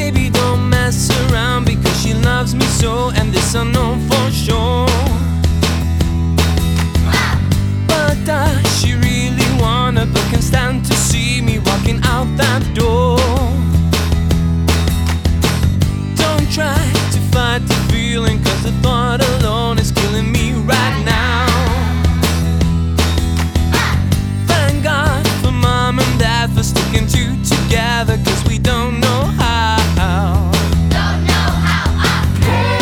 baby, don't mess around, because she loves me so, and this I know for sure. But does she really wanna, but can stand to see me walking out that door? Don't try to fight the feeling, cause the thought alone is killing me right now. Thank God for mom and dad for sticking two together, cause we don't know how. Don't know how I pray.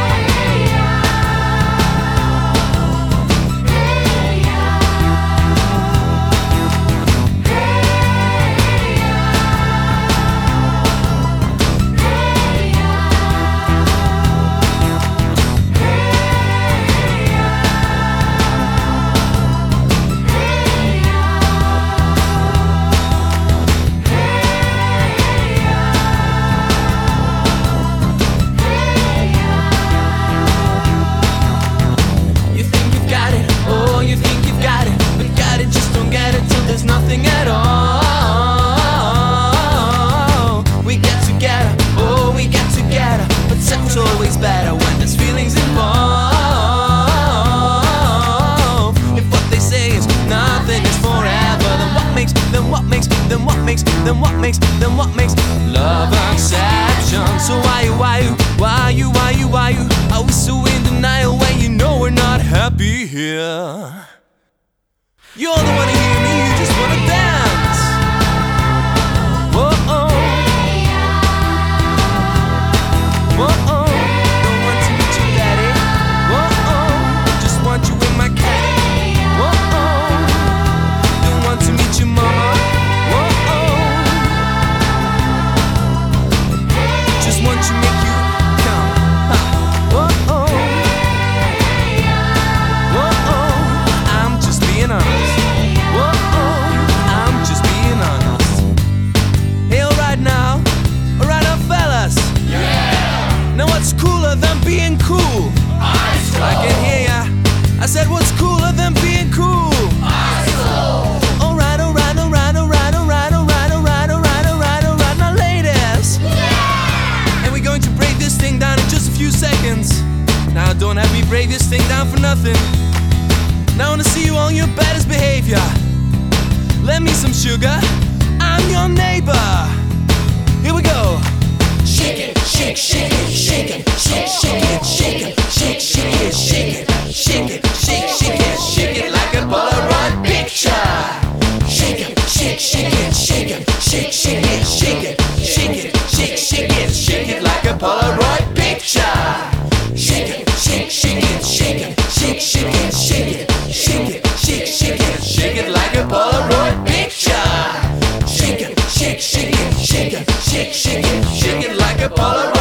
There's nothing at all. We get together, oh, we get together, but sex always better when there's feelings involved. If what they say is nothing is forever, then what makes love exception? So why you are we so in denial when you know we're not happy here? You're the one to hear me, you just wanna dance. Whoa-oh. Whoa-oh. Don't want to meet you, daddy. Whoa-oh. Just want you in my caddy. Whoa-oh. Don't want to meet you, mama. Whoa-oh. Just want to make you come. Whoa-oh. Whoa-oh. I'm just being honest. What's cooler than being cool? I can hear ya. I said, what's cooler than being cool? Alright, now ladies. Yeah! And we're going to break this thing down in just a few seconds. Now don't have me break this thing down for nothing. Now I wanna see you on your baddest behavior. Lend me some sugar, I'm your neighbor. Here we go. Shake it, shake, shake it, shake it, shake, shake it, shake it, shake, shake it, shake it, shake it, shake, shake it, shake it like a Polaroid picture. Shake it, shake, shake it, shake it, shake, shake it, shake it, shake it, shake, shake it, shake it like a Polaroid picture. Shake it, shake, shake it, shake it, shake, shake it, shake it, shake it, shake, shake it, shake it like a Polaroid picture. Shake it, shake, shake it, shake it, shake, shake it, shake it like a Polaroid.